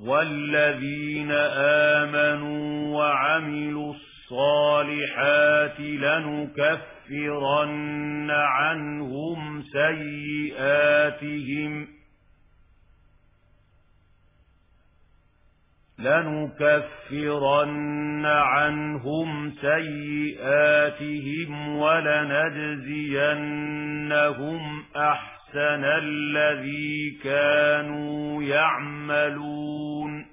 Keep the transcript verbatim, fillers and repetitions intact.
والذين آمنوا وعملوا الصالحات لنكفرن عنهم سيئاتهم لنكفرن عنهم سيئاتهم ولنجزينهم أحسن الذي كانوا يعملون